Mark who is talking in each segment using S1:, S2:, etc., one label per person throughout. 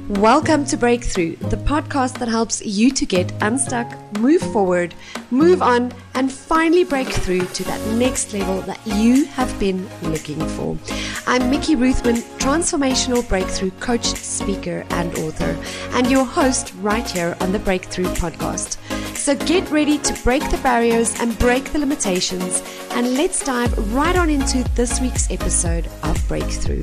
S1: Welcome to Breakthrough, the podcast that helps you to get unstuck, move forward, move on, and finally break through to that next level that you have been looking for. I'm Mickey Ruthman, transformational breakthrough coach, speaker, and author, and your host right here on the Breakthrough podcast. So get ready to break the barriers and break the limitations, and let's dive right on into this week's episode of Breakthrough.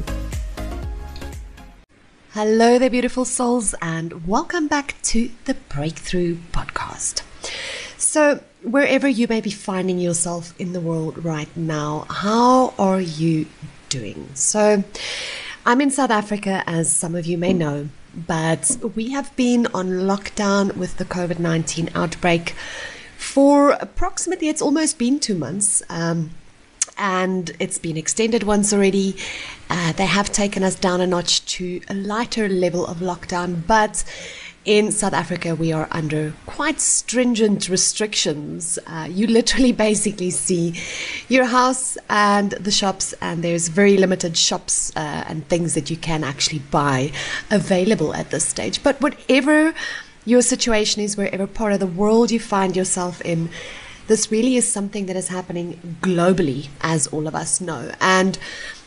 S1: Hello there, beautiful souls, and welcome back to the Breakthrough podcast. So, wherever you may be finding yourself in the world right now, how are you doing? So, I'm in South Africa, as some of you may know, but we have been on lockdown with the COVID-19 outbreak for approximately, it's almost been 2 months. And it's been extended once already. They have taken us down a notch to a lighter level of lockdown, but in South Africa, we are under quite stringent restrictions. You literally basically see your house and the shops, and there's very limited shops and things that you can actually buy available at this stage. But whatever your situation is, wherever part of the world you find yourself in, this really is something that is happening globally, as all of us know. And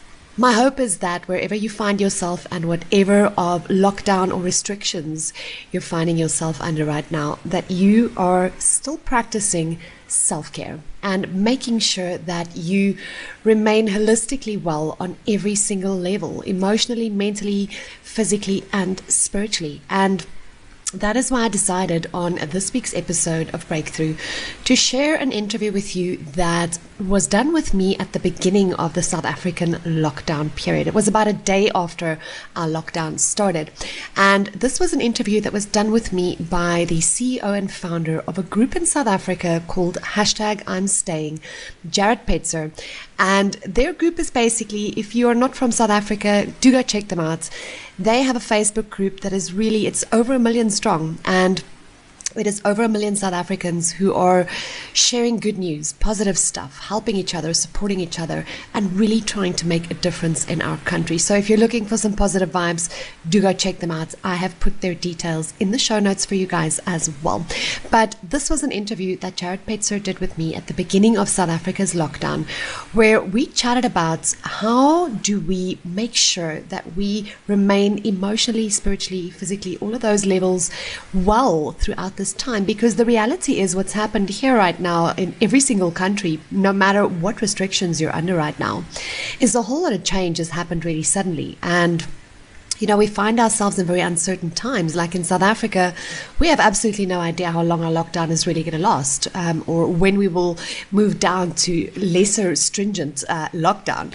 S1: my hope is that wherever you find yourself and whatever of lockdown or restrictions you're finding yourself under right now, that you are still practicing self-care and making sure that you remain holistically well on every single level, emotionally, mentally, physically, and spiritually. And that is why I decided on this week's episode of Breakthrough to share an interview with you that was done with me at the beginning of the South African lockdown period. It was about a day after our lockdown started. And this was an interview that was done with me by the CEO and founder of a group in South Africa called #I'mStaying, Jared Petzer. And their group is basically, if you are not from South Africa, do go check them out. They have a Facebook group that is really, it's over 1 million strong, and it is over 1 million South Africans who are sharing good news, positive stuff, helping each other, supporting each other, and really trying to make a difference in our country. So if you're looking for some positive vibes, do go check them out. I have put their details in the show notes for you guys as well. But this was an interview that Jared Petzer did with me at the beginning of South Africa's lockdown, where we chatted about how do we make sure that we remain emotionally, spiritually, physically, all of those levels well throughout this time, because the reality is what's happened here right now in every single country, no matter what restrictions you're under right now, is a whole lot of change has happened really suddenly. And you know, we find ourselves in very uncertain times. Like in South Africa, we have absolutely no idea how long our lockdown is really going to last, or when we will move down to lesser stringent lockdown.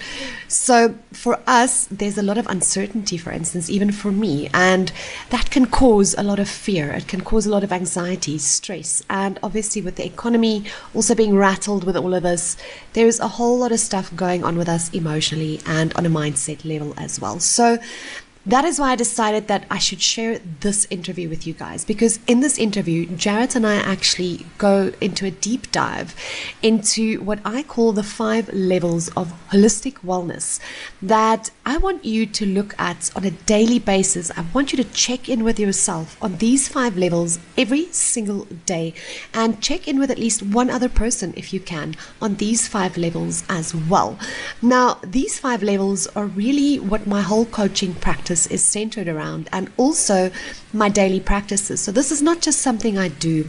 S1: So for us, there's a lot of uncertainty, for instance, even for me, and that can cause a lot of fear. It can cause a lot of anxiety, stress, and obviously with the economy also being rattled with all of this, there's a whole lot of stuff going on with us emotionally and on a mindset level as well. So that is why I decided that I should share this interview with you guys, because in this interview, Jared and I actually go into a deep dive into what I call the 5 levels of holistic wellness that I want you to look at on a daily basis. I want you to check in with yourself on these 5 levels every single day, and check in with at least one other person if you can on these 5 levels as well. Now, these 5 levels are really what my whole coaching practice is centered around, and also my daily practices. So this is not just something I do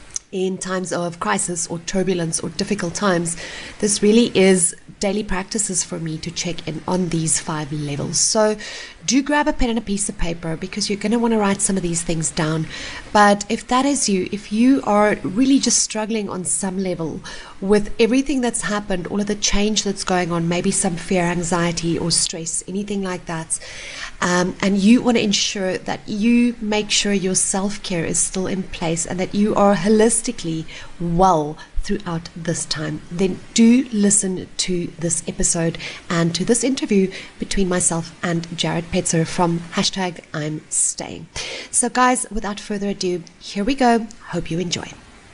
S1: in times of crisis or turbulence or difficult times. This really is daily practices for me to check in on these 5 levels. So do grab a pen and a piece of paper, because you're going to want to write some of these things down. But if that is you, if you are really just struggling on some level with everything that's happened, all of the change that's going on, maybe some fear, anxiety, or stress, anything like that, and you want to ensure that you make sure your self-care is still in place and that you are holistically well throughout this time, then do listen to this episode and to this interview between myself and Jared Petzer from #I'mStaying. So guys, without further ado, here we go. Hope you enjoy.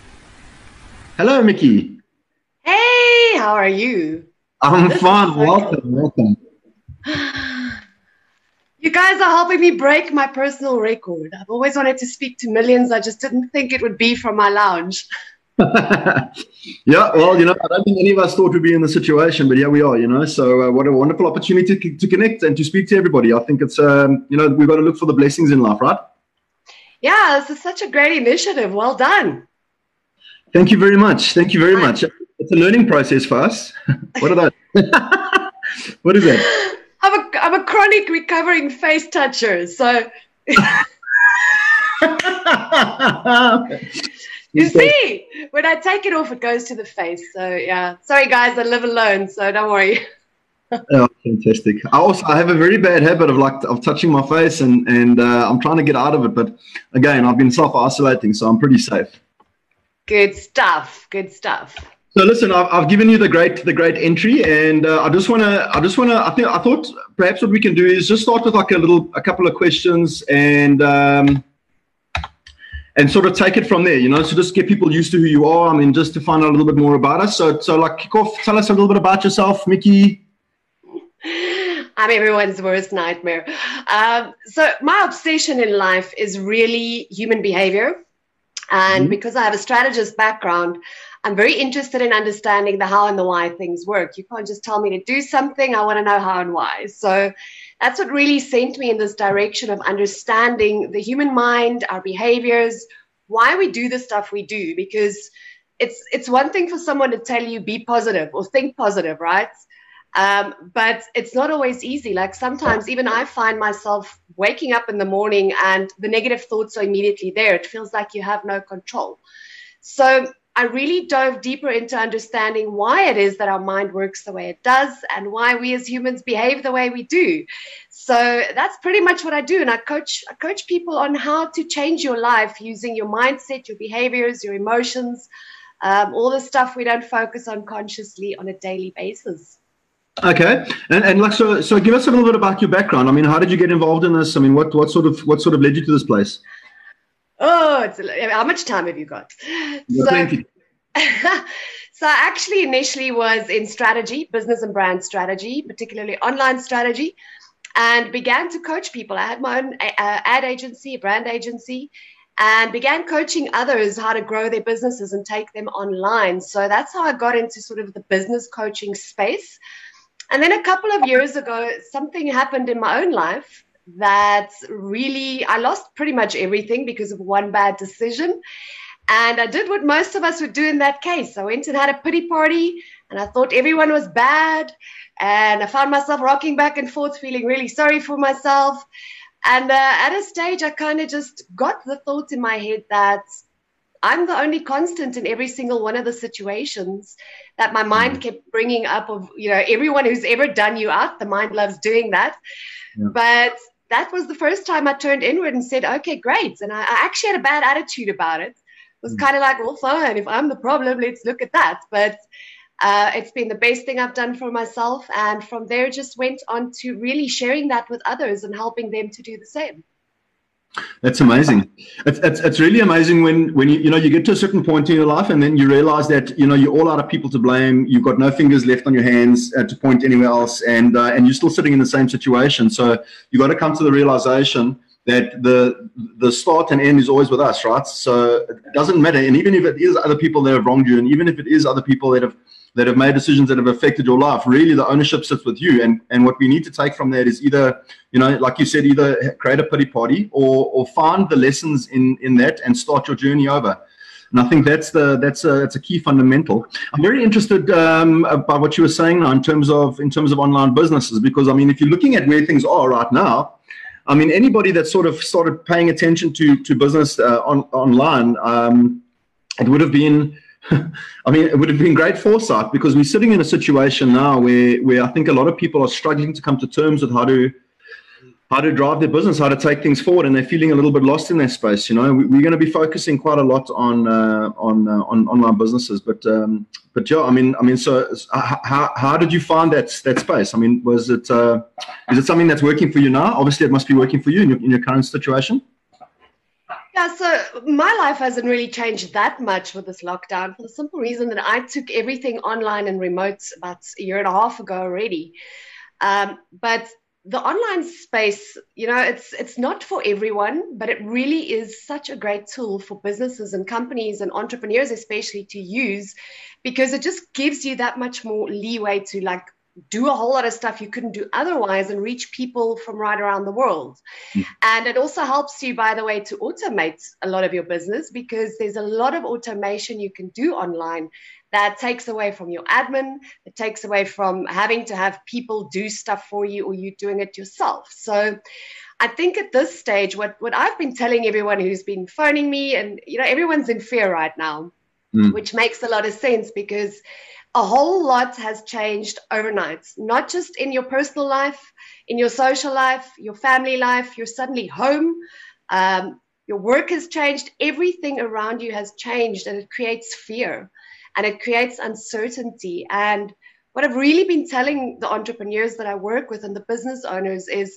S2: Hello, Mickey.
S1: Hey, how are you?
S2: I'm fine. Welcome.
S1: You guys are helping me break my personal record. I've always wanted to speak to millions. I just didn't think it would be from my lounge.
S2: Yeah, well, I don't think any of us thought we'd be in the situation, but here we are, So what a wonderful opportunity to connect and to speak to everybody. I think it's, we've got to look for the blessings in life, right?
S1: Yeah, this is such a great initiative. Well done.
S2: Thank you very much. Thank you very much. It's a learning process for us. What are those? What is that?
S1: I'm a chronic recovering face toucher, so you see, when I take it off, it goes to the face. So yeah, sorry guys, I live alone, so don't worry.
S2: Oh, fantastic! I have a very bad habit of touching my face, and I'm trying to get out of it. But again, I've been self-isolating, so I'm pretty safe.
S1: Good stuff. Good stuff.
S2: So listen, I've given you the great entry, and I thought perhaps what we can do is just start with like a couple of questions, and sort of take it from there, so just get people used to who you are. I mean, just to find out a little bit more about us. So like kick off, tell us a little bit about yourself, Mickey.
S1: I'm everyone's worst nightmare. So my obsession in life is really human behavior. And because I have a strategist background, I'm very interested in understanding the how and the why things work. You can't just tell me to do something. I want to know how and why. So that's what really sent me in this direction of understanding the human mind, our behaviors, why we do the stuff we do. Because it's one thing for someone to tell you be positive or think positive, right? But it's not always easy. Like sometimes even I find myself waking up in the morning and the negative thoughts are immediately there. It feels like you have no control. So I really dove deeper into understanding why it is that our mind works the way it does and why we as humans behave the way we do. So that's pretty much what I do. And I coach people on how to change your life using your mindset, your behaviors, your emotions, all the stuff we don't focus on consciously on a daily basis.
S2: Okay, and like so give us a little bit about your background. I mean, how did you get involved in this? I mean, what sort of led you to this place?
S1: Oh, how much time have you got?
S2: Plenty.
S1: So I actually initially was in strategy, business and brand strategy, particularly online strategy, and began to coach people. I had my own ad agency, a brand agency, and began coaching others how to grow their businesses and take them online. So that's how I got into sort of the business coaching space. And then a couple of years ago, something happened in my own life that really, I lost pretty much everything because of one bad decision. And I did what most of us would do in that case. I went and had a pity party, and I thought everyone was bad. And I found myself rocking back and forth, feeling really sorry for myself. And at a stage, I kind of just got the thought in my head that I'm the only constant in every single one of the situations that my mind kept bringing up of, everyone who's ever done you out, the mind loves doing that. Yeah. But that was the first time I turned inward and said, okay, great. And I actually had a bad attitude about it. It was kind of like, well, fine, if I'm the problem, let's look at that. But it's been the best thing I've done for myself. And from there, just went on to really sharing that with others and helping them to do the same.
S2: That's amazing. It's really amazing when you get to a certain point in your life and then you realize that you're all out of people to blame. You've got no fingers left on your hands to point anywhere else, and you're still sitting in the same situation. So you got to come to the realization that the start and end is always with us, right? So it doesn't matter, and even if it is other people that have wronged you, and even if it is other people that have made decisions that have affected your life, really the ownership sits with you. And what we need to take from that is either, like you said, either create a pity party or find the lessons in that and start your journey over. And I think that's a key fundamental. I'm very interested by what you were saying now in terms of online businesses, because I mean, if you're looking at where things are right now, I mean, anybody that sort of started paying attention to business online, it would have been, it would have been great foresight, because we're sitting in a situation now where I think a lot of people are struggling to come to terms with how to drive their business, how to take things forward, and they're feeling a little bit lost in that space. We're going to be focusing quite a lot on online businesses, but yeah, I mean, so how did you find that space? I mean, is it something that's working for you now? Obviously, it must be working for you in your current situation.
S1: Yeah, so my life hasn't really changed that much with this lockdown, for the simple reason that I took everything online and remote about a year and a half ago already. But the online space, it's not for everyone, but it really is such a great tool for businesses and companies and entrepreneurs, especially, to use, because it just gives you that much more leeway to like do a whole lot of stuff you couldn't do otherwise and reach people from right around the world. And it also helps you, by the way, to automate a lot of your business, because there's a lot of automation you can do online that takes away from your admin, it takes away from having to have people do stuff for you or you doing it yourself. So I think at this stage, what I've been telling everyone who's been phoning me, and everyone's in fear right now, which makes a lot of sense, because a whole lot has changed overnight, not just in your personal life, in your social life, your family life. You're suddenly home. Your work has changed. Everything around you has changed, and it creates fear and it creates uncertainty. And what I've really been telling the entrepreneurs that I work with and the business owners is,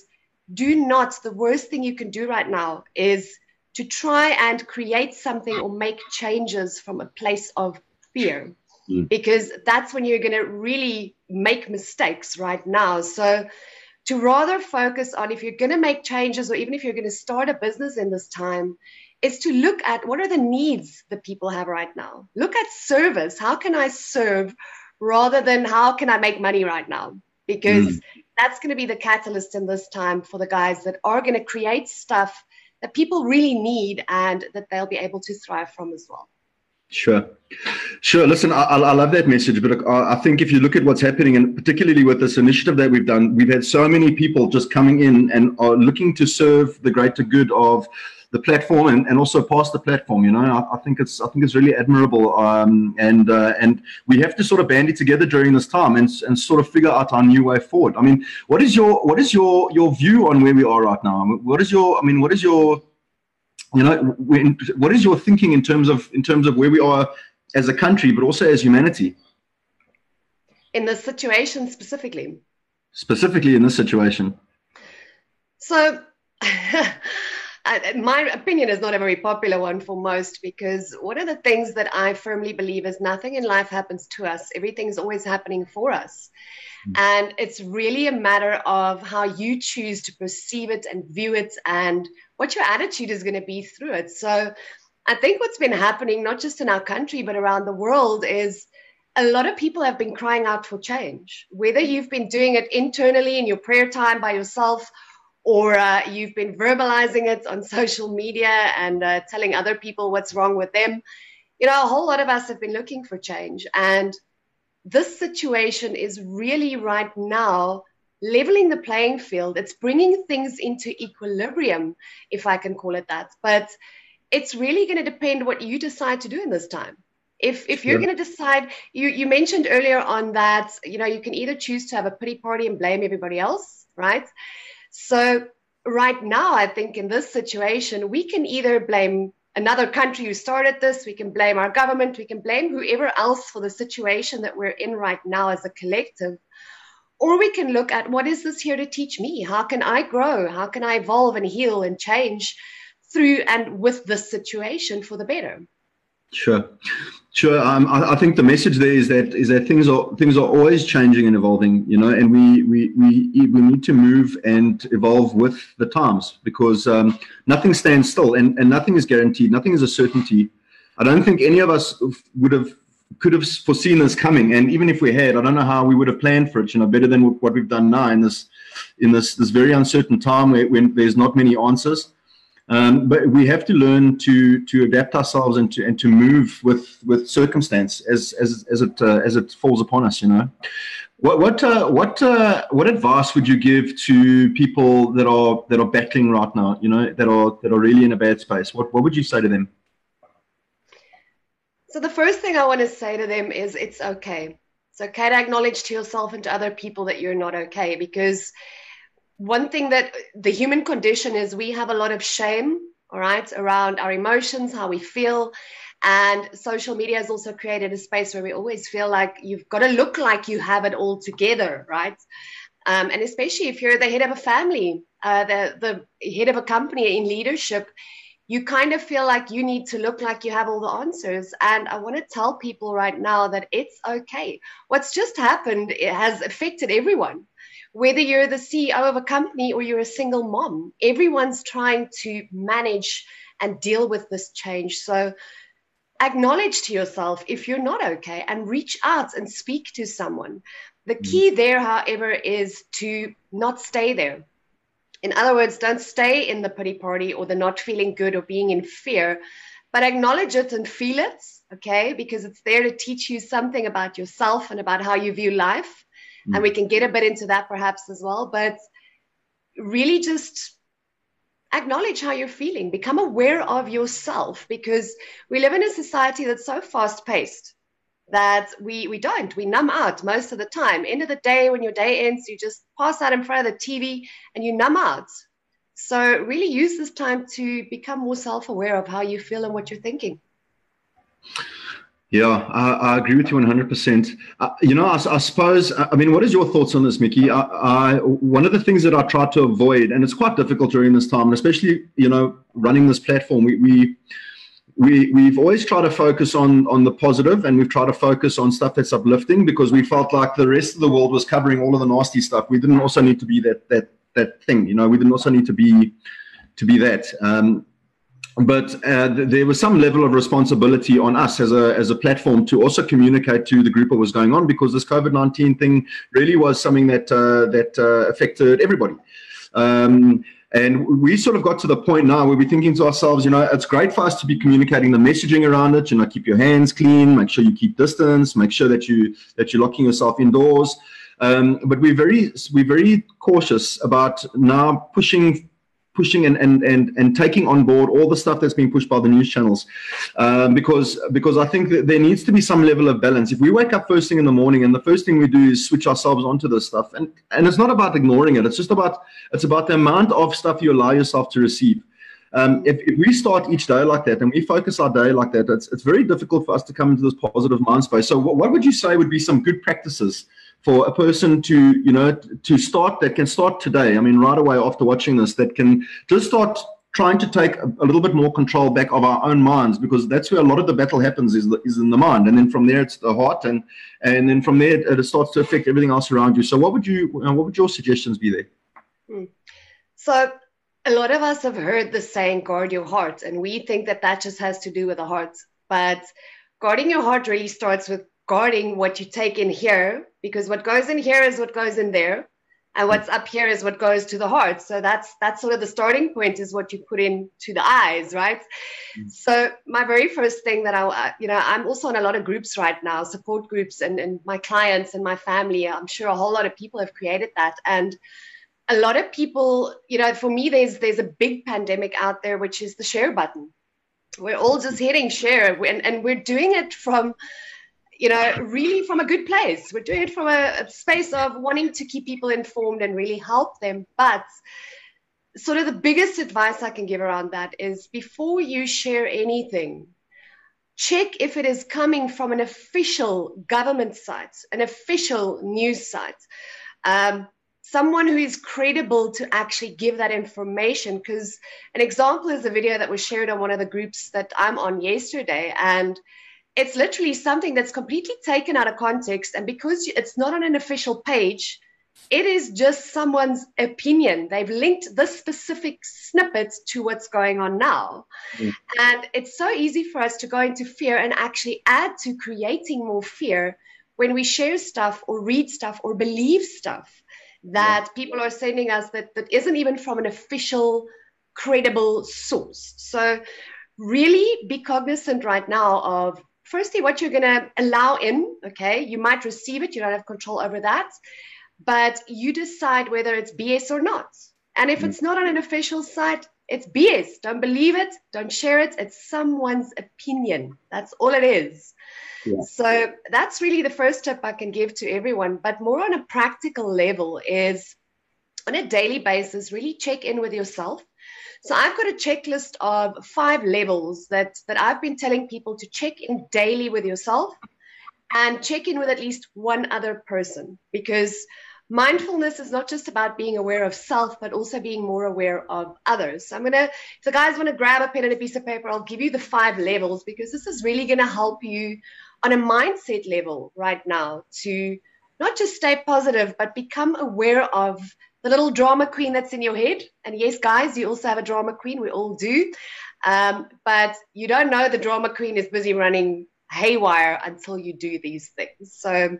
S1: the worst thing you can do right now is to try and create something or make changes from a place of fear. Because that's when you're going to really make mistakes right now. So to rather focus on, if you're going to make changes, or even if you're going to start a business in this time, is to look at what are the needs that people have right now. Look at service. How can I serve, rather than how can I make money right now? Because that's going to be the catalyst in this time for the guys that are going to create stuff that people really need and that they'll be able to thrive from as well.
S2: Sure. Listen, I love that message, but I think if you look at what's happening, and particularly with this initiative that we've done, we've had so many people just coming in and are looking to serve the greater good of the platform and also past the platform. I think it's really admirable, and we have to sort of band it together during this time and sort of figure out our new way forward. I mean, what is your view on where we are right now? What is your what is your thinking in terms of where we are as a country, but also as humanity?
S1: In this situation specifically?
S2: Specifically in this situation.
S1: So my opinion is not a very popular one for most, because one of the things that I firmly believe is nothing in life happens to us. Everything is always happening for us. And it's really a matter of how you choose to perceive it and view it, and what your attitude is going to be through it. So I think what's been happening, not just in our country, but around the world, is a lot of people have been crying out for change. Whether you've been doing it internally in your prayer time by yourself, or you've been verbalizing it on social media and telling other people what's wrong with them. A whole lot of us have been looking for change. And this situation is really right now leveling the playing field. It's bringing things into equilibrium, if I can call it that. But it's really going to depend what you decide to do in this time. If you're going to decide, you mentioned earlier on that, you can either choose to have a pity party and blame everybody else, right? So right now, I think in this situation, we can either blame another country who started this, we can blame our government, we can blame whoever else for the situation that we're in right now as a collective. Or we can look at, what is this here to teach me? How can I grow? How can I evolve and heal and change through and with this situation for the better?
S2: Sure. I think the message there is that things are always changing and evolving, and we need to move and evolve with the times, because nothing stands still and nothing is guaranteed. Nothing is a certainty. I don't think any of us could have foreseen this coming, and even if we had, I don't know how we would have planned for it, better than what we've done now in this very uncertain time when there's not many answers. But we have to learn to adapt ourselves and to move with circumstance as it falls upon us. What advice would you give to people that are battling right now? That are really in a bad space. What would you say to them?
S1: So the first thing I want to say to them is, it's okay. It's okay to acknowledge to yourself and to other people that you're not okay, because one thing that the human condition is, we have a lot of shame, all right, around our emotions, how we feel. And social media has also created a space where we always feel like you've got to look like you have it all together, right? And especially if you're the head of a family, the head of a company in leadership, you kind of feel like you need to look like you have all the answers. And I want to tell people right now that it's okay. What's just happened, it has affected everyone. whether you're the CEO of a company or you're a single mom, everyone's trying to manage and deal with this change. So acknowledge to yourself if you're not okay and reach out and speak to someone. The key there, however, is to not stay there. In other words, don't stay in the pity party or the not feeling good or being in fear, but acknowledge it and feel it, okay? Because it's there to teach you something about yourself and about how you view life. And we can get a bit into that perhaps as well, but really just acknowledge how you're feeling. Become aware of yourself, because we live in a society that's so fast-paced that we numb out most of the time. End of the day, when your day ends, you just pass out in front of the TV and you numb out. So really use this time to become more self-aware of how you feel and what you're thinking.
S2: Yeah, I agree with you 100%. I suppose, I mean, what is your thoughts on this, Mickey? One of the things that I try to avoid, and it's quite difficult during this time, and especially, running this platform, we've always tried to focus on the positive, and we've tried to focus on stuff that's uplifting, because we felt like the rest of the world was covering all of the nasty stuff. We didn't also need to be that thing, we didn't also need to be that. But there was some level of responsibility on us as a platform to also communicate to the group what was going on, because this COVID-19 thing really was something that affected everybody. And we sort of got to the point now where we're thinking to ourselves, it's great for us to be communicating the messaging around it. Keep your hands clean, make sure you keep distance, make sure that you're locking yourself indoors. But we're very cautious about now pushing and taking on board all the stuff that's being pushed by the news channels, because I think that there needs to be some level of balance. If we wake up first thing in the morning and the first thing we do is switch ourselves onto this stuff, and it's not about ignoring it, it's about the amount of stuff you allow yourself to receive. If we start each day like that and we focus our day like that, it's very difficult for us to come into this positive mind space. So what would you say would be some good practices for a person to start, that can start today, right away after watching this, that can just start trying to take a little bit more control back of our own minds, because that's where a lot of the battle happens, is in the mind, and then from there it's the heart, and then from there it starts to affect everything else around you. So what would your suggestions be there?
S1: So a lot of us have heard the saying, guard your heart, and we think that just has to do with the heart. But guarding your heart really starts with guarding what you take in here, because what goes in here is what goes in there, and what's up here is what goes to the heart. So that's sort of the starting point, is what you put into the eyes, right? So my very first thing that I'm also in a lot of groups right now, support groups, and my clients and my family. I'm sure a whole lot of people have created that, and a lot of people, for me, there's a big pandemic out there, which is the share button. We're all just hitting share, and we're doing it from, really from a good place. We're doing it from a space of wanting to keep people informed and really help them. But sort of the biggest advice I can give around that is, before you share anything, check if it is coming from an official government site, an official news site, someone who is credible to actually give that information. Because an example is a video that was shared on one of the groups that I'm on yesterday, and it's literally something that's completely taken out of context. And because it's not on an official page, it is just someone's opinion. They've linked this specific snippet to what's going on now. And it's so easy for us to go into fear and actually add to creating more fear when we share stuff or read stuff or believe stuff that people are sending us that isn't even from an official, credible source. So really be cognizant right now of, firstly, what you're going to allow in, okay? You might receive it. You don't have control over that. But you decide whether it's BS or not. And if it's not on an official site, it's BS. Don't believe it. Don't share it. It's someone's opinion. That's all it is. Yeah. So that's really the first tip I can give to everyone. But more on a practical level is, on a daily basis, really check in with yourself. So I've got a checklist of 5 levels that I've been telling people to check in daily with yourself, and check in with at least one other person, because mindfulness is not just about being aware of self, but also being more aware of others. So if the guys want to grab a pen and a piece of paper, I'll give you the 5 levels, because this is really going to help you on a mindset level right now to not just stay positive, but become aware of the little drama queen that's in your head. And yes, guys, you also have a drama queen. We all do. But you don't know the drama queen is busy running haywire until you do these things. So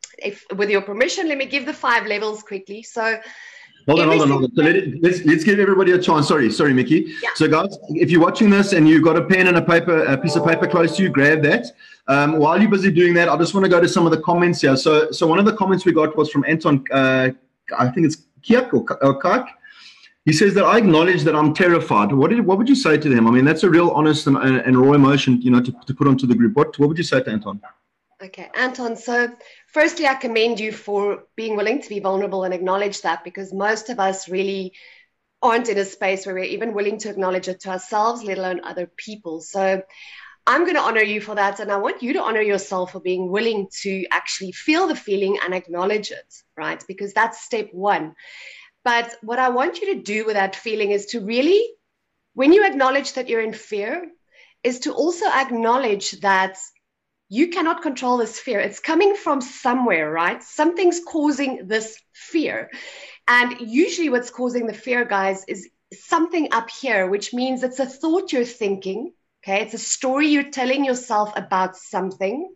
S1: with your permission, let me give the 5 levels quickly. So
S2: Hold on. So let's give everybody a chance. Sorry, Mickey.
S1: Yeah.
S2: So, guys, if you're watching this and you've got a pen and a piece of paper close to you, grab that. While you're busy doing that, I just want to go to some of the comments here. So one of the comments we got was from Anton, I think it's Kiak or Kak. He says that I acknowledge that I'm terrified. What would you say to them? I mean, that's a real honest and raw emotion, to put onto the group. What would you say to Anton?
S1: Okay, Anton, so firstly, I commend you for being willing to be vulnerable and acknowledge that, because most of us really aren't in a space where we're even willing to acknowledge it to ourselves, let alone other people. So I'm going to honor you for that. And I want you to honor yourself for being willing to actually feel the feeling and acknowledge it, right? Because that's step 1. But what I want you to do with that feeling is to really, when you acknowledge that you're in fear, is to also acknowledge that you cannot control this fear. It's coming from somewhere, right? Something's causing this fear. And usually what's causing the fear, guys, is something up here, which means it's a thought you're thinking, okay? It's a story you're telling yourself about something.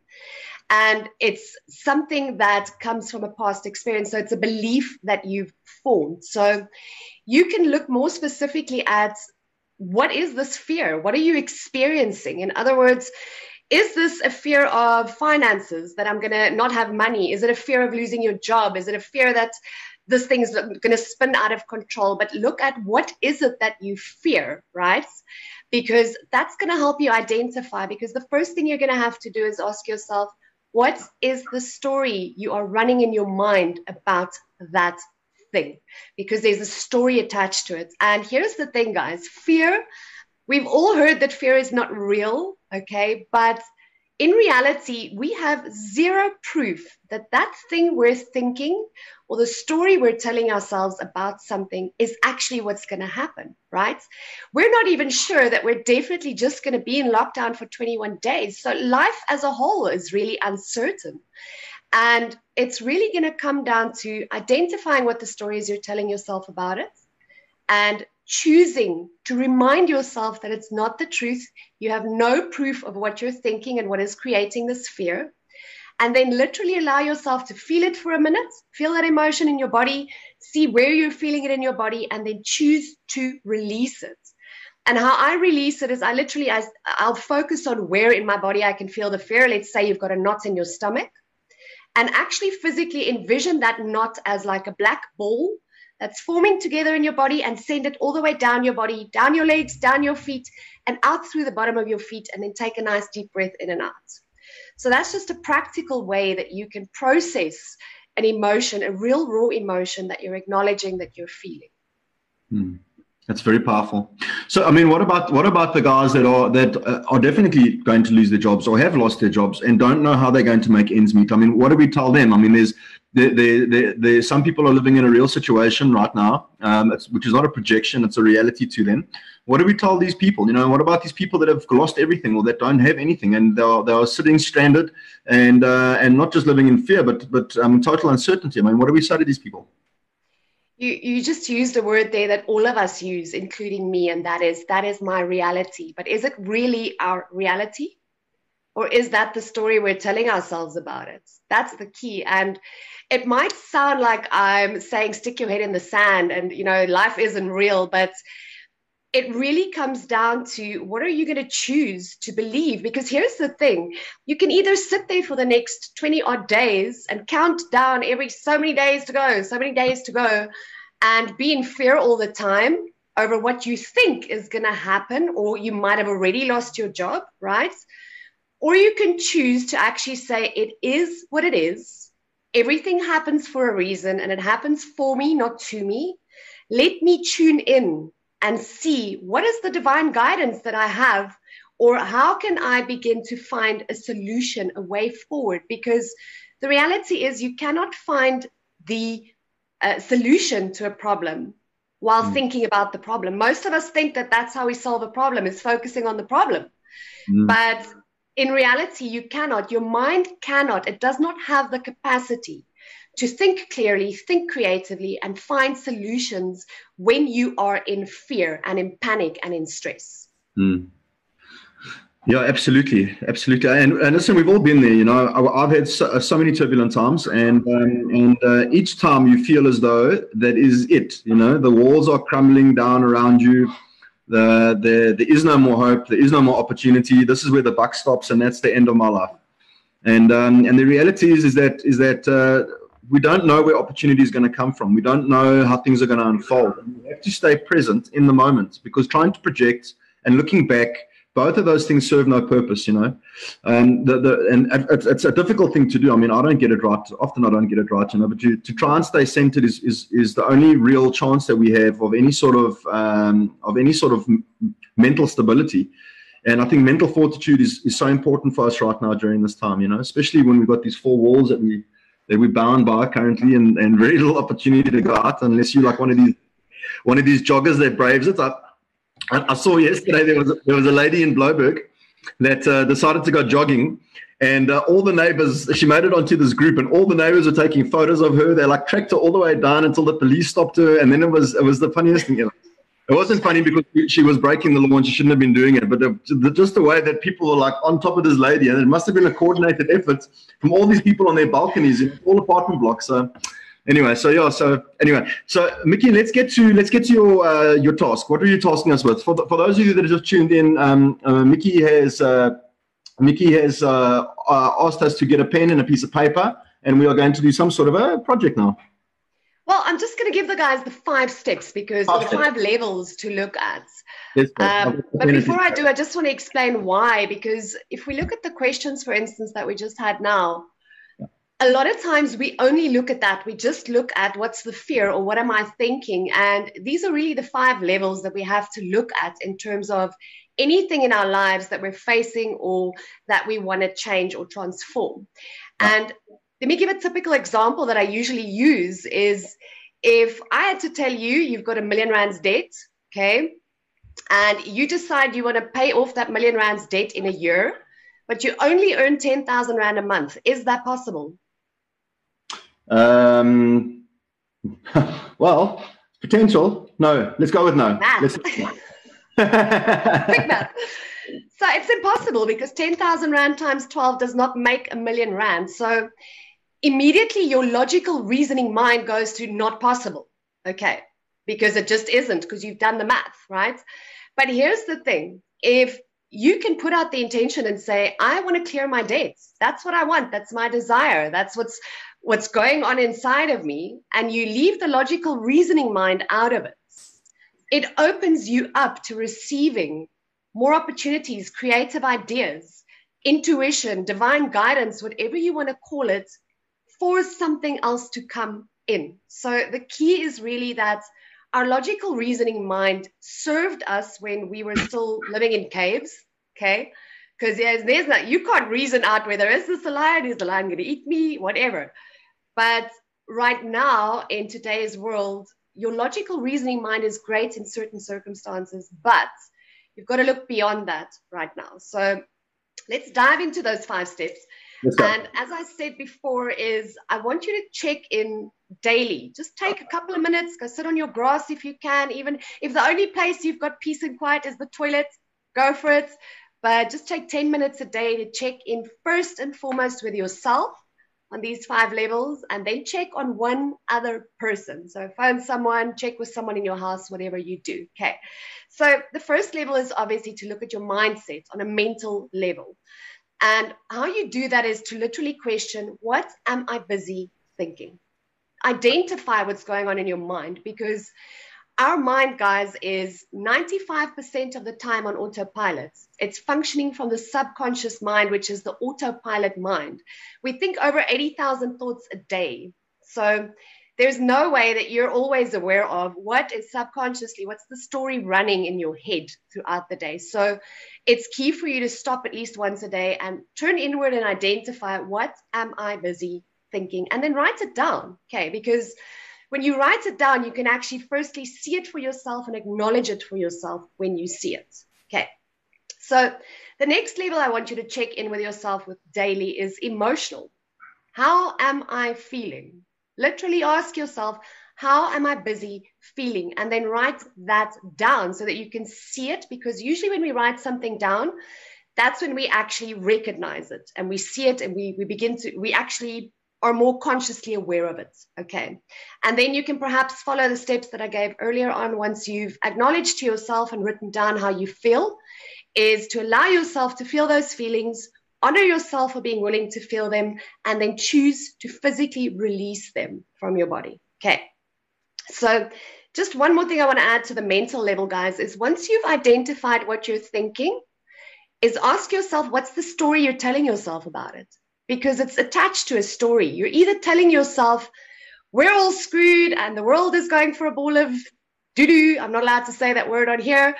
S1: And it's something that comes from a past experience. So it's a belief that you've formed. So you can look more specifically at, what is this fear? What are you experiencing? In other words, is this a fear of finances, that I'm going to not have money? Is it a fear of losing your job? Is it a fear that this thing's going to spin out of control? But look at, what is it that you fear, right? Because that's going to help you identify, because the first thing you're going to have to do is ask yourself, what is the story you are running in your mind about that thing? Because there's a story attached to it. And here's the thing, guys, fear, we've all heard that fear is not real, okay? But in reality, we have zero proof that that thing we're thinking or the story we're telling ourselves about something is actually what's going to happen, right? We're not even sure that we're definitely just going to be in lockdown for 21 days. So life as a whole is really uncertain. And it's really going to come down to identifying what the story is you're telling yourself about it, and choosing to remind yourself that it's not the truth. You have no proof of what you're thinking and what is creating this fear. And then literally allow yourself to feel it for a minute, feel that emotion in your body, see where you're feeling it in your body, and then choose to release it. And how I release it is I'll focus on where in my body I can feel the fear. Let's say you've got a knot in your stomach, and actually physically envision that knot as like a black ball that's forming together in your body, and send it all the way down your body, down your legs, down your feet, and out through the bottom of your feet, and then take a nice deep breath in and out. So that's just a practical way that you can process an emotion, a real raw emotion that you're acknowledging that you're feeling.
S2: That's very powerful. So, I mean, what about the guys that are definitely going to lose their jobs or have lost their jobs and don't know how they're going to make ends meet? I mean, what do we tell them? I mean, there's some people are living in a real situation right now, which is not a projection; it's a reality to them. What do we tell these people? What about these people that have lost everything or that don't have anything, and they are sitting stranded and not just living in fear, but total uncertainty? I mean, what do we say to these people?
S1: You just used a word there that all of us use, including me, and that is my reality. But is it really our reality? Or is that the story we're telling ourselves about it? That's the key. And it might sound like I'm saying stick your head in the sand and, life isn't real, but it really comes down to, what are you going to choose to believe? Because here's the thing. You can either sit there for the next 20 odd days and count down every so many days to go, and be in fear all the time over what you think is going to happen, or you might have already lost your job, right? Or you can choose to actually say, it is what it is. Everything happens for a reason, and it happens for me, not to me. Let me tune in and see, what is the divine guidance that I have, or how can I begin to find a solution, a way forward? Because the reality is, you cannot find the solution to a problem while thinking about the problem. Most of us think that that's how we solve a problem, is focusing on the problem. But in reality, you cannot. Your mind cannot. It does not have the capacity to think clearly, think creatively, and find solutions when you are in fear and in panic and in stress.
S2: Mm. Yeah, absolutely, absolutely. And listen, we've all been there. I've had so many turbulent times, and each time you feel as though that is it. The walls are crumbling down around you. There is no more hope. There is no more opportunity. This is where the buck stops, and that's the end of my life. And the reality is that we don't know where opportunity is going to come from. We don't know how things are going to unfold. And we have to stay present in the moment, because trying to project and looking back, both of those things serve no purpose, and it's a difficult thing to do. I mean, I don't get it right. Often I don't get it right, but to try and stay centered is the only real chance that we have of any sort of mental stability. And I think mental fortitude is so important for us right now during this time, especially when we've got these four walls that we're bound by currently, and very little opportunity to go out unless you're like one of these joggers that braves it. I saw yesterday there was a lady in Bloberg that decided to go jogging, and all the neighbors, she made it onto this group, and all the neighbors were taking photos of her. They like tracked her all the way down until the police stopped her, and then it was the funniest thing ever. It wasn't funny because she was breaking the law and she shouldn't have been doing it, but just the way that people were like on top of this lady, and it must have been a coordinated effort from all these people on their balconies in all apartment blocks. So Mickey, let's get to your task. What are you tasking us with? For those of you that have just tuned in, Mickey has asked us to get a pen and a piece of paper, and we are going to do some sort of a project now.
S1: Well, I'm just going to give the guys the 5 steps, because there are 5 levels to look at.
S2: Yes,
S1: but before I do, I just want to explain why, because if we look at the questions, for instance, that we just had now, a lot of times we only look at that. We just look at what's the fear or what am I thinking? And these are really the 5 levels that we have to look at in terms of anything in our lives that we're facing or that we want to change or transform. And let me give a typical example that I usually use is if I had to tell you you've got R1 million debt, okay, and you decide you want to pay off that R1 million debt in a year, but you only earn 10,000 Rand a month. Is that possible?
S2: Well, potential. No, let's go with no.
S1: Quick math. So it's impossible, because 10,000 Rand times 12 does not make R1 million. So immediately your logical reasoning mind goes to not possible, okay, because it just isn't, because you've done the math, right? But here's the thing. If you can put out the intention and say, I want to clear my debts. That's what I want. That's my desire. That's what's going on inside of me. And you leave the logical reasoning mind out of it. It opens you up to receiving more opportunities, creative ideas, intuition, divine guidance, whatever you want to call it, for something else to come in. So the key is really that our logical reasoning mind served us when we were still living in caves, okay? Because there's not, you can't reason out whether is this a lion, is the lion going to eat me, whatever. But right now, in today's world, your logical reasoning mind is great in certain circumstances, but you've got to look beyond that right now. So let's dive into those 5 steps. And as I said before, is I want you to check in daily. Just take a couple of minutes, go sit on your grass if you can. Even if the only place you've got peace and quiet is the toilet, go for it. But just take 10 minutes a day to check in first and foremost with yourself on these 5 levels, and then check on one other person. So phone someone, check with someone in your house, whatever you do. Okay. So the first level is obviously to look at your mindset on a mental level. And how you do that is to literally question, what am I busy thinking? Identify what's going on in your mind, because our mind, guys, is 95% of the time on autopilot. It's functioning from the subconscious mind, which is the autopilot mind. We think over 80,000 thoughts a day. So there's no way that you're always aware of what is subconsciously, what's the story running in your head throughout the day. So it's key for you to stop at least once a day and turn inward and identify, what am I busy thinking? And then write it down, okay? Because when you write it down, you can actually firstly see it for yourself and acknowledge it for yourself when you see it, okay? So the next level I want you to check in with yourself with daily is emotional. How am I feeling? Literally ask yourself, how am I busy feeling? And then write that down so that you can see it. Because usually when we write something down, that's when we actually recognize it and we see it, and we actually are more consciously aware of it. Okay. And then you can perhaps follow the steps that I gave earlier on. Once you've acknowledged to yourself and written down how you feel, is to allow yourself to feel those feelings, honor yourself for being willing to feel them, and then choose to physically release them from your body. Okay. So just one more thing I want to add to the mental level, guys, is once you've identified what you're thinking, is ask yourself, what's the story you're telling yourself about it? Because it's attached to a story. You're either telling yourself, we're all screwed and the world is going for a ball of doo-doo. I'm not allowed to say that word on here.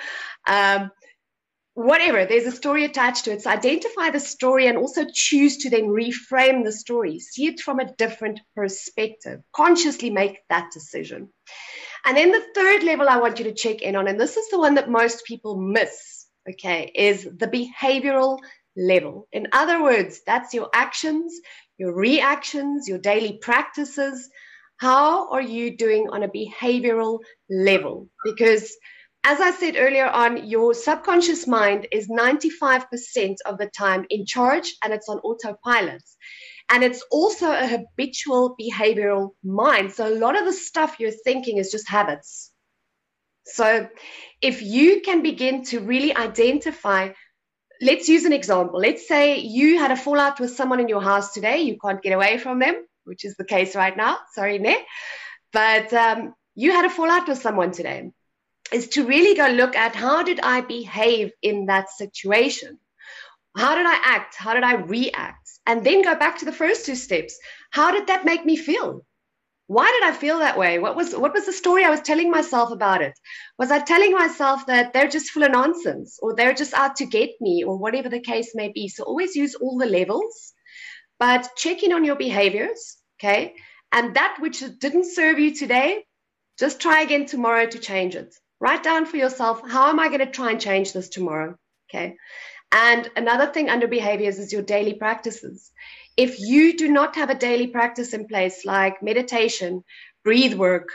S1: Whatever, there's a story attached to it. So identify the story and also choose to then reframe the story. See it from a different perspective. Consciously make that decision. And then the third level I want you to check in on, and this is the one that most people miss, okay, is the behavioral level. In other words, that's your actions, your reactions, your daily practices. How are you doing on a behavioral level? Because as I said earlier on, your subconscious mind is 95% of the time in charge, and it's on autopilot. And it's also a habitual behavioral mind. So a lot of the stuff you're thinking is just habits. So if you can begin to really identify, let's use an example. Let's say you had a fallout with someone in your house today. You can't get away from them, which is the case right now. Sorry, Ne. But you had a fallout with someone today. Is to really go look at, how did I behave in that situation? How did I act? How did I react? And then go back to the first two steps. How did that make me feel? Why did I feel that way? What was the story I was telling myself about it? Was I telling myself that they're just full of nonsense, or they're just out to get me, or whatever the case may be? So always use all the levels, but check in on your behaviors, okay? And that which didn't serve you today, just try again tomorrow to change it. Write down for yourself, how am I going to try and change this tomorrow? Okay. And another thing under behaviors is your daily practices. If you do not have a daily practice in place, like meditation, breathe work,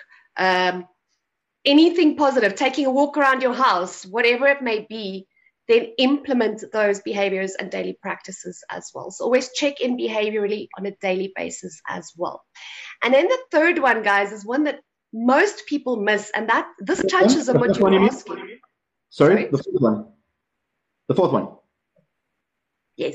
S1: anything positive, taking a walk around your house, whatever it may be, then implement those behaviors and daily practices as well. So always check in behaviorally on a daily basis as well. And then the third one, guys, is one that most people miss, and that this touches on what you're asking.
S2: Sorry, the fourth one. The fourth one.
S1: Yes.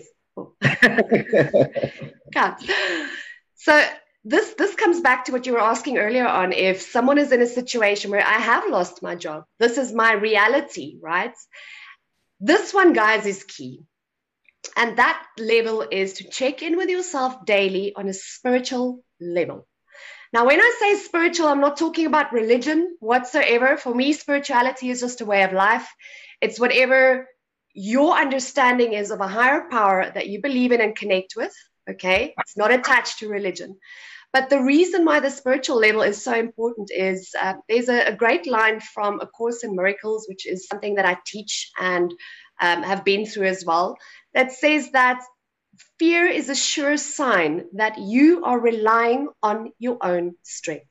S1: So this comes back to what you were asking earlier on. If someone is in a situation where I have lost my job, this is my reality, right? This one, guys, is key. And that level is to check in with yourself daily on a spiritual level. Now, when I say spiritual, I'm not talking about religion whatsoever. For me, spirituality is just a way of life. It's whatever your understanding is of a higher power that you believe in and connect with, okay? It's not attached to religion. But the reason why the spiritual level is so important is there's a great line from A Course in Miracles, which is something that I teach and have been through as well, that says that fear is a sure sign that you are relying on your own strength.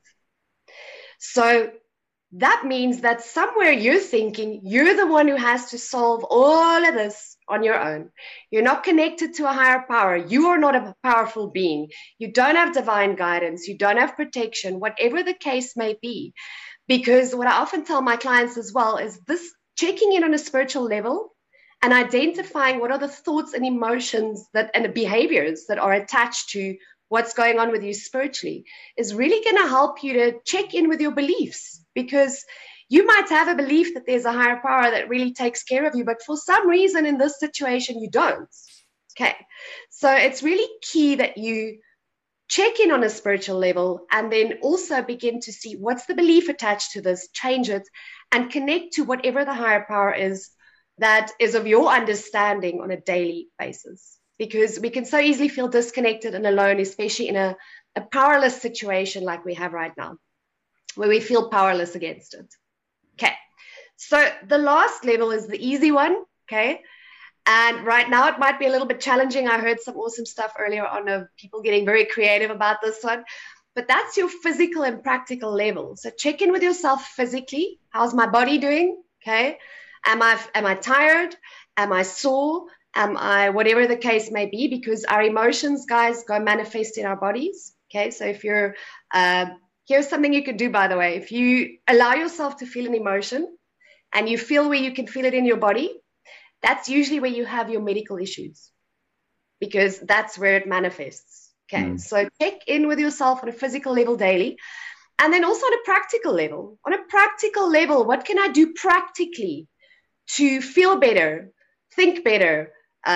S1: So that means that somewhere you're thinking you're the one who has to solve all of this on your own. You're not connected to a higher power. You are not a powerful being. You don't have divine guidance. You don't have protection, whatever the case may be. Because what I often tell my clients as well is this: checking in on a spiritual level and identifying what are the thoughts and emotions and the behaviors that are attached to what's going on with you spiritually is really going to help you to check in with your beliefs, because you might have a belief that there's a higher power that really takes care of you, but for some reason in this situation, you don't. Okay. So it's really key that you check in on a spiritual level and then also begin to see what's the belief attached to this, change it, and connect to whatever the higher power is that is of your understanding on a daily basis. Because we can so easily feel disconnected and alone, especially in a powerless situation like we have right now, where we feel powerless against it. Okay, so the last level is the easy one, okay? And right now it might be a little bit challenging. I heard some awesome stuff earlier on of people getting very creative about this one. But that's your physical and practical level. So check in with yourself physically. How's my body doing? Okay. Am I tired? Am I sore? Am I whatever the case may be? Because our emotions, guys, go manifest in our bodies. Okay. So if you're here's something you could do, by the way. If you allow yourself to feel an emotion and you feel where you can feel it in your body, that's usually where you have your medical issues, because that's where it manifests. Okay, so check in with yourself on a physical level daily. And then also on a practical level. On a practical level, what can I do practically to feel better, think better,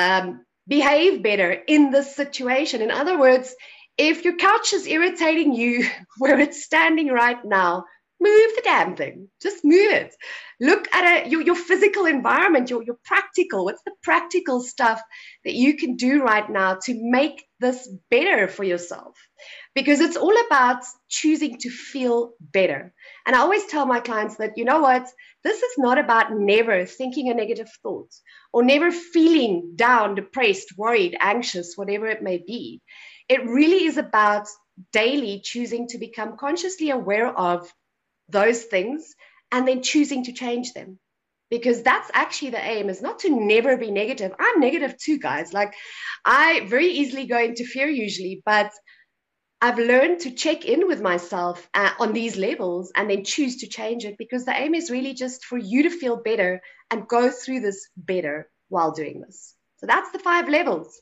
S1: behave better in this situation? In other words, if your couch is irritating you where it's standing right now, move the damn thing. Just move it. Look at your physical environment, your practical. What's the practical stuff that you can do right now to make this better for yourself? Because it's all about choosing to feel better. And I always tell my clients that, you know what, this is not about never thinking a negative thought or never feeling down, depressed, worried, anxious, whatever it may be. It really is about daily choosing to become consciously aware of those things and then choosing to change them, because that's actually the aim, is not to never be negative. I'm negative too, guys. Like, I very easily go into fear usually, but I've learned to check in with myself on these levels and then choose to change it, because the aim is really just for you to feel better and go through this better while doing this. So that's the 5 levels.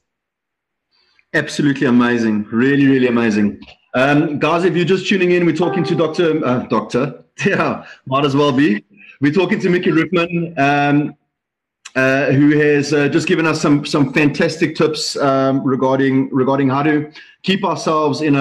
S2: Absolutely amazing. Really, really amazing. Guys, if you're just tuning in, we're talking to Doctor. Yeah, might as well be. We're talking to Mikki Ruttman, who has just given us some fantastic tips regarding how to keep ourselves in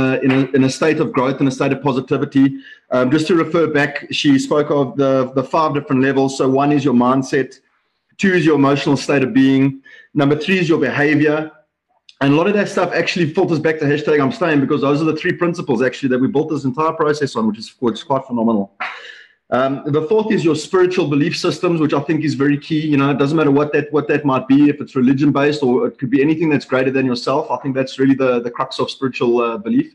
S2: a state of growth, in a state of positivity. Just to refer back, she spoke of the 5 different levels. So 1 is your mindset, 2 is your emotional state of being, number 3 is your behavior. And a lot of that stuff actually filters back to hashtag I'm staying, because those are the 3 principles actually that we built this entire process on, which is quite phenomenal. The 4th is your spiritual belief systems, which I think is very key. You know, it doesn't matter what that might be, if it's religion based or it could be anything that's greater than yourself. I think that's really the crux of spiritual belief.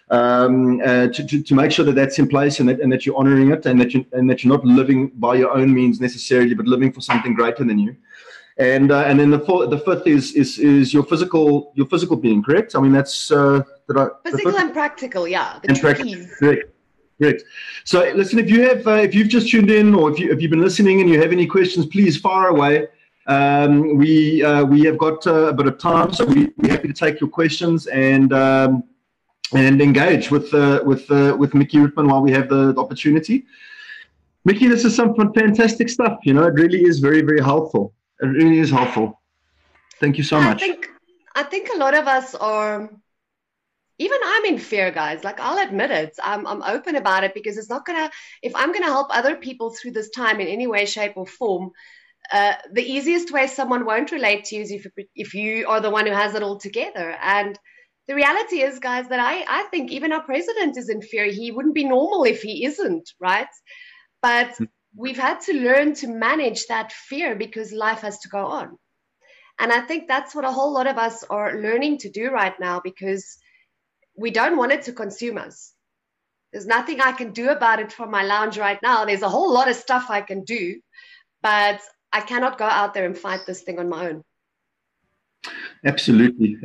S2: To make sure that that's in place and that you're honoring it, and that you're not living by your own means necessarily, but living for something greater than you. And then the 5th is your physical being, correct? I mean, that's
S1: physical and practical, yeah. The two keys.
S2: Correct. So listen, if you've just tuned in, or if you've been listening and you have any questions, please fire away. We have got a bit of time, so we're happy to take your questions and engage with Mikki Ruttman while we have the opportunity. Mikki, this is some fantastic stuff. You know, it really is very, very helpful. It really is helpful. Thank you so much.
S1: I think a lot of us are, even I'm in fear, guys. Like, I'll admit it. I'm open about it, because it's not gonna, if I'm gonna help other people through this time in any way, shape, or form, the easiest way someone won't relate to you is if you are the one who has it all together. And the reality is, guys, that I think even our president is in fear. He wouldn't be normal if he isn't, right? But we've had to learn to manage that fear, because life has to go on. And I think that's what a whole lot of us are learning to do right now, because we don't want it to consume us. There's nothing I can do about it from my lounge right now. There's a whole lot of stuff I can do, but I cannot go out there and fight this thing on my own.
S2: Absolutely.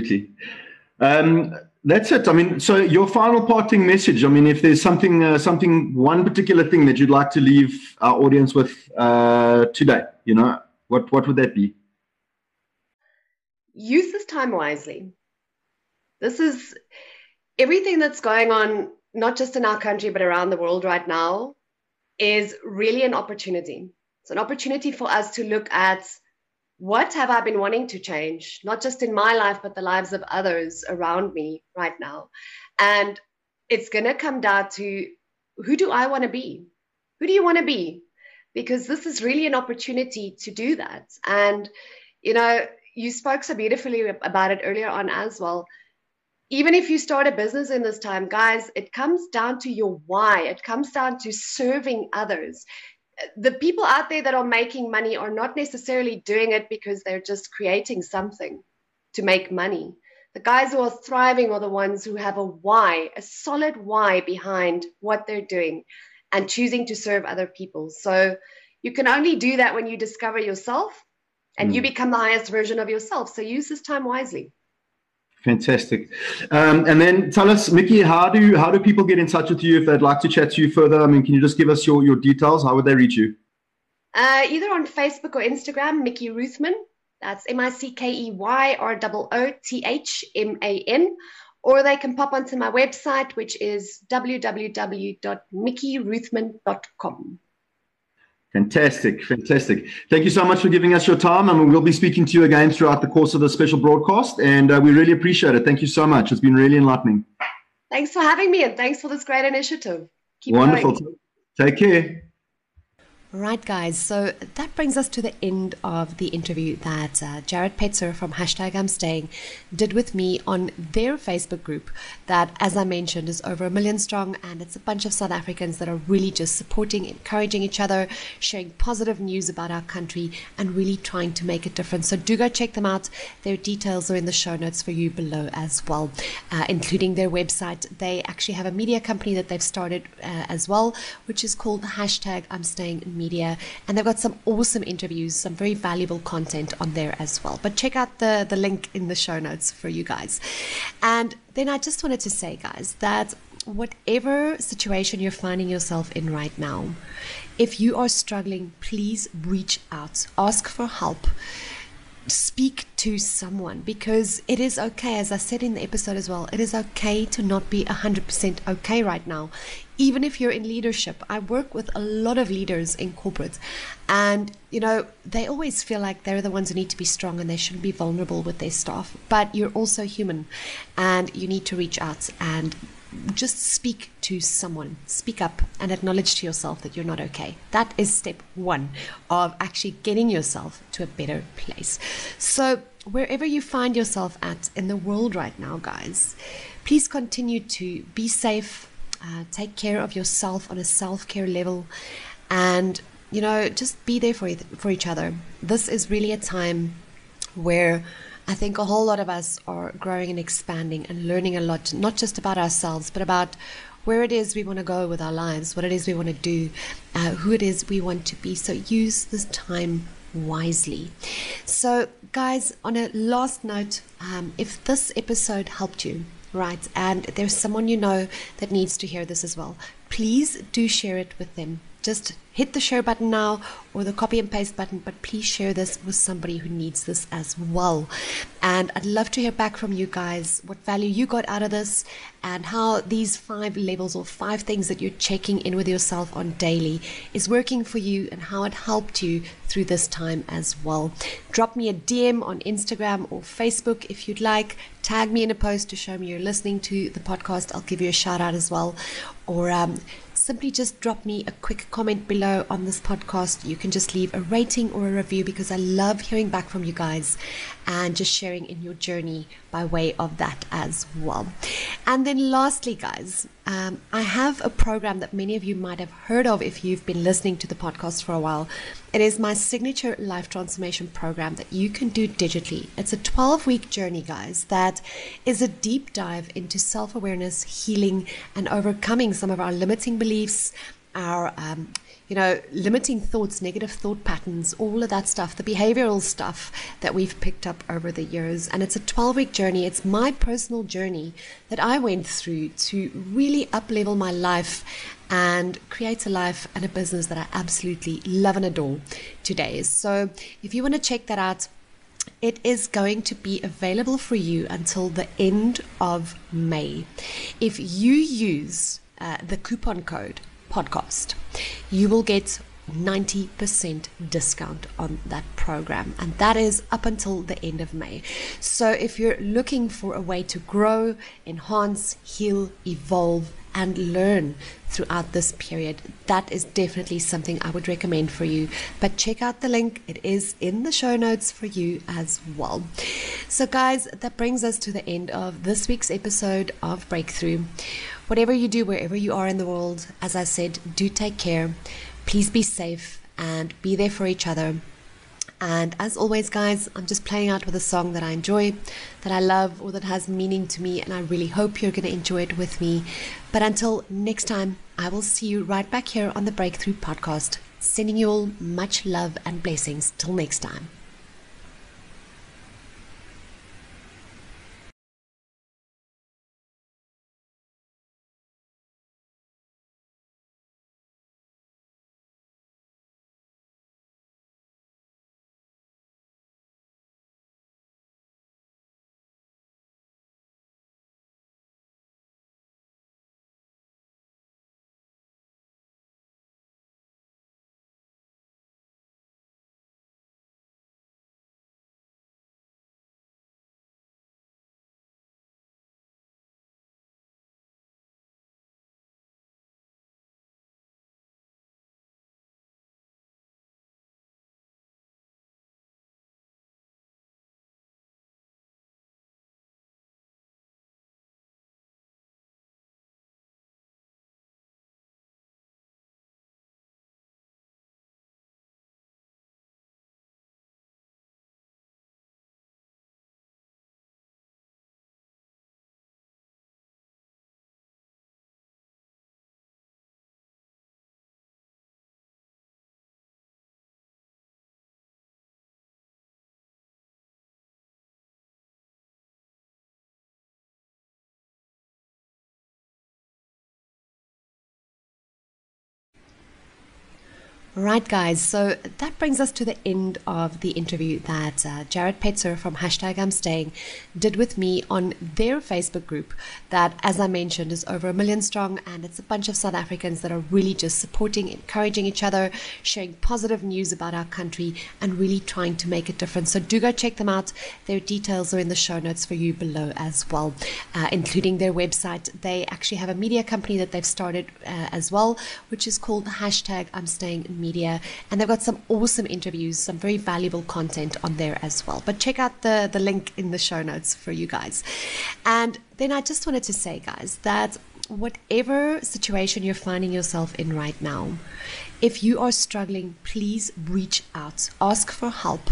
S2: That's it. I mean, so your final parting message, I mean, if there's one particular thing that you'd like to leave our audience with today, you know, what would that be?
S1: Use this time wisely. This is everything that's going on, not just in our country, but around the world right now, is really an opportunity. It's an opportunity for us to look at, what have I been wanting to change, not just in my life, but the lives of others around me right now. And it's going to come down to, who do I want to be? Who do you want to be? Because this is really an opportunity to do that. And, you know, you spoke so beautifully about it earlier on as well. Even if you start a business in this time, guys, it comes down to your why. It comes down to serving others. The people out there that are making money are not necessarily doing it because they're just creating something to make money. The guys who are thriving are the ones who have a why, a solid why behind what they're doing and choosing to serve other people. So you can only do that when you discover yourself and you become the highest version of yourself. So use this time wisely.
S2: Fantastic. And then tell us, Mickey, how do people get in touch with you if they'd like to chat to you further? I mean, can you just give us your details? How would they reach you?
S1: Either on Facebook or Instagram, Mickey Ruthman. That's MICKEYROOTHMAN. Or they can pop onto my website, which is www.mickeyruthman.com.
S2: Fantastic. Thank you so much for giving us your time, and we'll be speaking to you again throughout the course of the special broadcast, and we really appreciate it. Thank you so much. It's been really enlightening.
S1: Thanks for having me, and thanks for this great initiative. Keep
S2: Wonderful.
S1: going.
S2: Take care.
S1: Right, guys, so that brings us to the end of the interview that Jared Petzer from #I'mStaying did with me on their Facebook group that, as I mentioned, is over 1 million strong, and it's a bunch of South Africans that are really just supporting, encouraging each other, sharing positive news about our country, and really trying to make a difference. So do go check them out. Their details are in the show notes for you below as well, including their website. They actually have a media company that they've started as well, which is called #I'mStaying Media, and they've got some awesome interviews, some very valuable content on there as well. But check out the link in the show notes for you guys. And then I just wanted to say, guys, that whatever situation you're finding yourself in right now, if you are struggling, please reach out, ask for help. Speak to someone, because it is okay, as I said in the episode as well, it is okay to not be 100% okay right now. Even if you're in leadership, I work with a lot of leaders in corporate, and they always feel like they're the ones who need to be strong and they shouldn't be vulnerable with their staff. But you're also human, and you need to reach out and just speak to someone, speak up and acknowledge to yourself that you're not okay. That is step one of actually getting yourself to a better place. So wherever you find yourself at in the world right now, guys, please continue to be safe, take care of yourself on a self-care level, and just be there for each other. This is really a time where I think a whole lot of us are growing and expanding and learning a lot, not just about ourselves, but about where it is we want to go with our lives, what it is we want to do, who it is we want to be. So use this time wisely. So guys, on a last note, if this episode helped you, right, and there's someone that needs to hear this as well, please do share it with them. Just hit the share button now, or the copy and paste button, but please share this with somebody who needs this as well. And I'd love to hear back from you guys, what value you got out of this, and how these 5 levels or 5 things that you're checking in with yourself on daily is working for you, and how it helped you through this time as well. Drop me a DM on Instagram or Facebook if you'd like. Tag me in a post to show me you're listening to the podcast. I'll give you a shout out as well. Or simply just drop me a quick comment below on this podcast. You can just leave a rating or a review, because I love hearing back from you guys and just sharing in your journey by way of that as well. And then lastly, guys, I have a program that many of you might have heard of if you've been listening to the podcast for a while. It is my signature life transformation program that you can do digitally. It's a 12-week journey, guys, that is a deep dive into self-awareness, healing, and overcoming some of our limiting beliefs, our limiting thoughts, negative thought patterns, all of that stuff, the behavioral stuff that we've picked up over the years. And it's a 12-week journey. It's my personal journey that I went through to really up-level my life and create a life and a business that I absolutely love and adore today. So if you want to check that out, it is going to be available for you until the end of May. If you use the coupon code podcast, you will get 90% discount on that program, and that is up until the end of May. So if you're looking for a way to grow, enhance, heal, evolve, and learn throughout this period, that is definitely something I would recommend for you. But check out the link, it is in the show notes for you as well. So guys, that brings us to the end of this week's episode of Breakthrough. Whatever you do, wherever you are in the world, as I said, do take care. Please be safe and be there for each other. And as always, guys, I'm just playing out with a song that I enjoy, that I love, or that has meaning to me, and I really hope you're going to enjoy it with me. But until next time, I will see you right back here on the Breakthrough Podcast. Sending you all much love and blessings. Till next time. Right, guys, so that brings us to the end of the interview that Jared Petzer from #I'mStaying did with me on their Facebook group that, as I mentioned, is over 1 million strong, and it's a bunch of South Africans that are really just supporting, encouraging each other, sharing positive news about our country, and really trying to make a difference. So do go check them out. Their details are in the show notes for you below as well, including their website. They actually have a media company that they've started as well, which is called #I'mStaying Media, and they've got some awesome interviews, some very valuable content on there as well. But check out the link in the show notes for you guys. And then I just wanted to say, guys, that whatever situation you're finding yourself in right now, if you are struggling, please reach out, ask for help.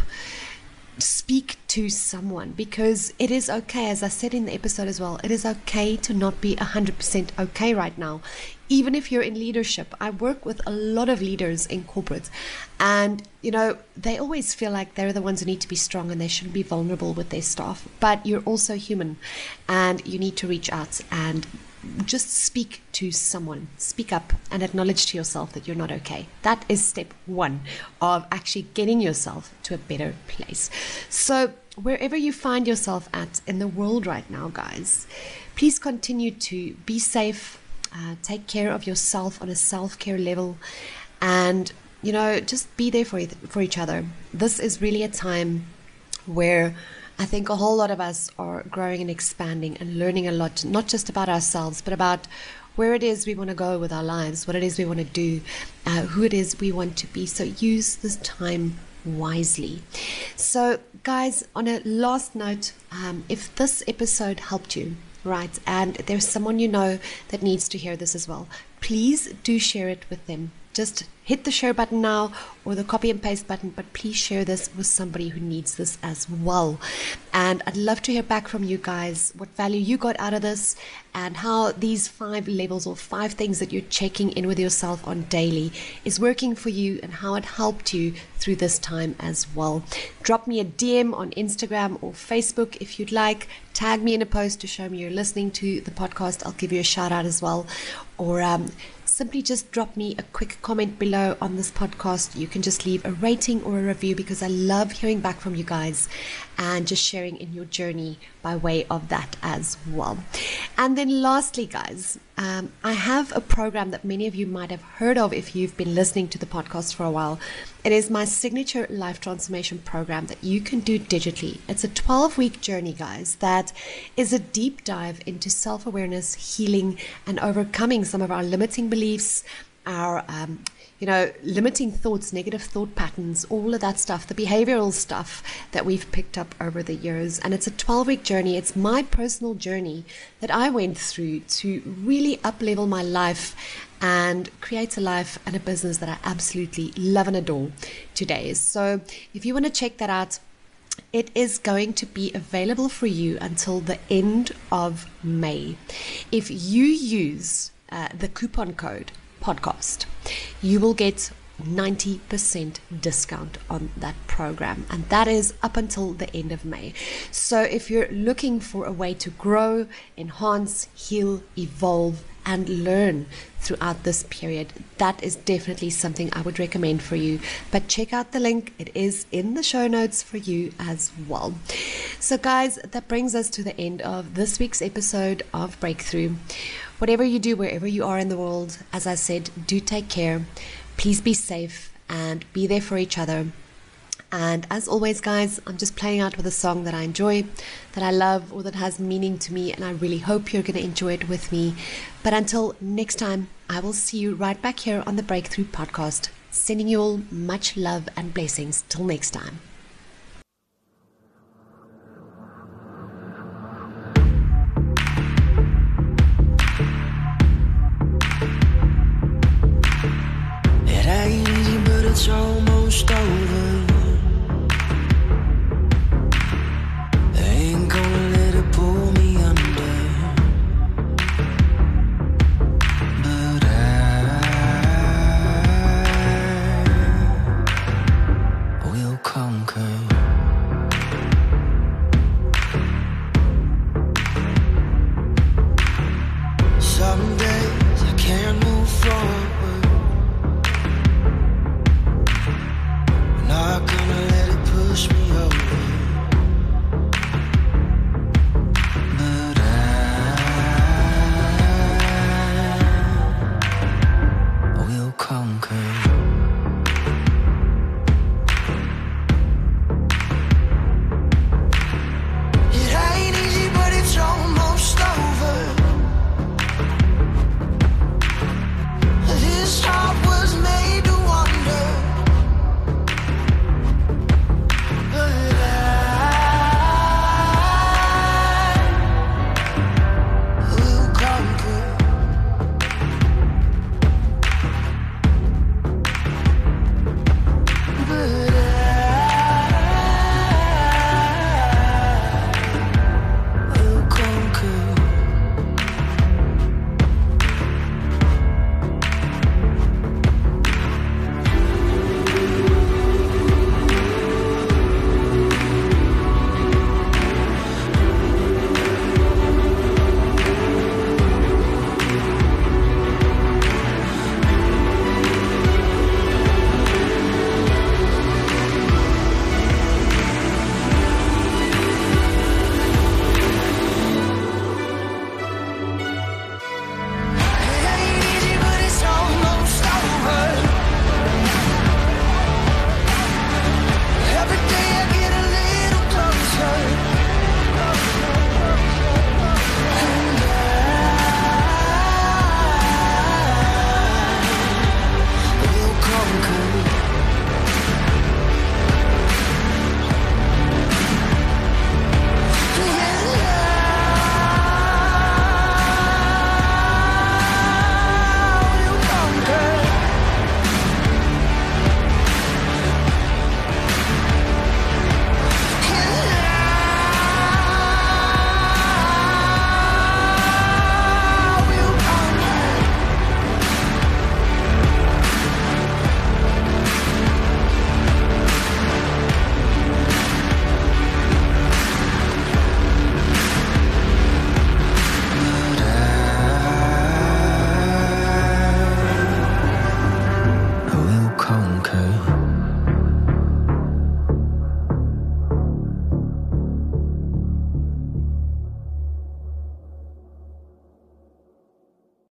S1: Speak to someone, because it is okay, as I said in the episode as well, it is okay to not be 100% okay right now. Even if you're in leadership, I work with a lot of leaders in corporate, and they always feel like they're the ones who need to be strong and they shouldn't be vulnerable with their staff. But you're also human, and you need to reach out and just speak to someone. Speak up and acknowledge to yourself that you're not okay. That is step one of actually getting yourself to a better place. So wherever you find yourself at in the world right now, guys, please continue to be safe, take care of yourself on a self-care level, and just be there for each other. This is really a time where I think a whole lot of us are growing and expanding and learning a lot, not just about ourselves, but about where it is we want to go with our lives, what it is we want to do, who it is we want to be. So use this time wisely. So, guys, on a last note, if this episode helped you, right, and there's someone that needs to hear this as well, please do share it with them. Just hit the share button now, or the copy and paste button, but please share this with somebody who needs this as well. And I'd love to hear back from you guys, what value you got out of this, and how these 5 levels or 5 things that you're checking in with yourself on daily is working for you, and how it helped you through this time as well. Drop me a DM on Instagram or Facebook if you'd like. Tag me in a post to show me you're listening to the podcast. I'll give you a shout out as well. Or simply just drop me a quick comment below on this podcast. You can just leave a rating or a review, because I love hearing back from you guys and just sharing in your journey by way of that as well. And then lastly, guys, I have a program that many of you might have heard of if you've been listening to the podcast for a while. It is my signature life transformation program that you can do digitally. It's a 12-week journey, guys, that is a deep dive into self-awareness, healing, and overcoming some of our limiting beliefs, our limiting thoughts, negative thought patterns, all of that stuff, the behavioral stuff that we've picked up over the years. And it's a 12-week journey. It's my personal journey that I went through to really up-level my life and create a life and a business that I absolutely love and adore today. So if you want to check that out, it is going to be available for you until the end of May. If you use the coupon code podcast, you will get 90% discount on that program, and that is up until the end of May. So if you're looking for a way to grow, enhance, heal, evolve, and learn throughout this period, that is definitely something I would recommend for you. But check out the link, it is in the show notes for you as well. So guys, that brings us to the end of this week's episode of Breakthrough. Whatever you do, wherever you are in the world, as I said, do take care. Please be safe and be there for each other. And as always, guys, I'm just playing out with a song that I enjoy, that I love, or that has meaning to me, and I really hope you're going to enjoy it with me. But until next time, I will see you right back here on the Breakthrough Podcast. Sending you all much love and blessings. Till next time.
S3: It ain't easy, but it's almost over. Conquer.